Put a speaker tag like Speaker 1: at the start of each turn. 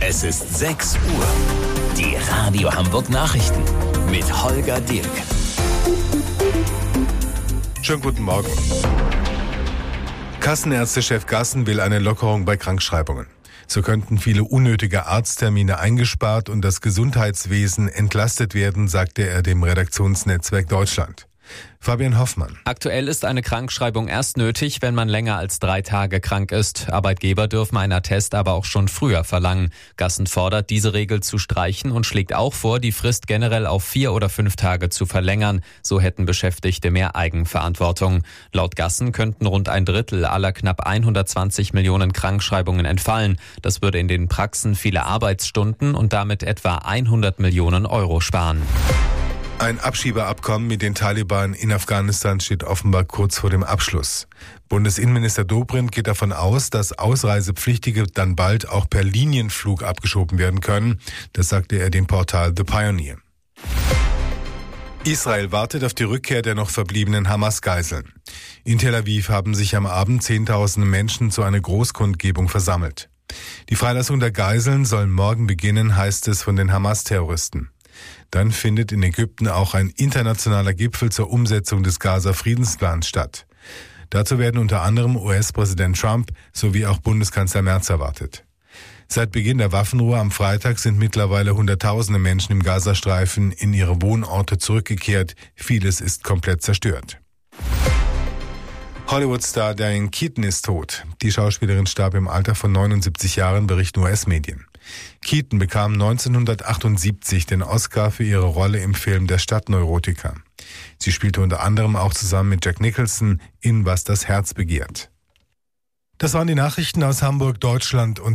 Speaker 1: Es ist 6 Uhr. Die Radio Hamburg Nachrichten mit Holger Dirk.
Speaker 2: Schönen guten Morgen. Kassenärztechef Gassen will eine Lockerung bei Krankschreibungen. So könnten viele unnötige Arzttermine eingespart und das Gesundheitswesen entlastet werden, sagte er dem Redaktionsnetzwerk Deutschland. Fabian Hoffmann.
Speaker 3: Aktuell ist eine Krankschreibung erst nötig, wenn man länger als 3 Tage krank ist. Arbeitgeber dürfen einen Attest aber auch schon früher verlangen. Gassen fordert, diese Regel zu streichen und schlägt auch vor, die Frist generell auf 4 oder 5 Tage zu verlängern. So hätten Beschäftigte mehr Eigenverantwortung. Laut Gassen könnten rund ein Drittel aller knapp 120 Millionen Krankschreibungen entfallen. Das würde in den Praxen viele Arbeitsstunden und damit etwa 100 Millionen Euro sparen.
Speaker 2: Ein Abschiebeabkommen mit den Taliban in Afghanistan steht offenbar kurz vor dem Abschluss. Bundesinnenminister Dobrindt geht davon aus, dass Ausreisepflichtige dann bald auch per Linienflug abgeschoben werden können. Das sagte er dem Portal The Pioneer. Israel wartet auf die Rückkehr der noch verbliebenen Hamas-Geiseln. In Tel Aviv haben sich am Abend Zehntausende Menschen zu einer Großkundgebung versammelt. Die Freilassung der Geiseln soll morgen beginnen, heißt es von den Hamas-Terroristen. Dann findet in Ägypten auch ein internationaler Gipfel zur Umsetzung des Gaza-Friedensplans statt. Dazu werden unter anderem US-Präsident Trump sowie auch Bundeskanzler Merz erwartet. Seit Beginn der Waffenruhe am Freitag sind mittlerweile Hunderttausende Menschen im Gazastreifen in ihre Wohnorte zurückgekehrt. Vieles ist komplett zerstört. Hollywood-Star Diane Keaton ist tot. Die Schauspielerin starb im Alter von 79 Jahren, berichten US-Medien. Keaton bekam 1978 den Oscar für ihre Rolle im Film Der Stadtneurotiker. Sie spielte unter anderem auch zusammen mit Jack Nicholson in Was das Herz begehrt. Das waren die Nachrichten aus Hamburg, Deutschland und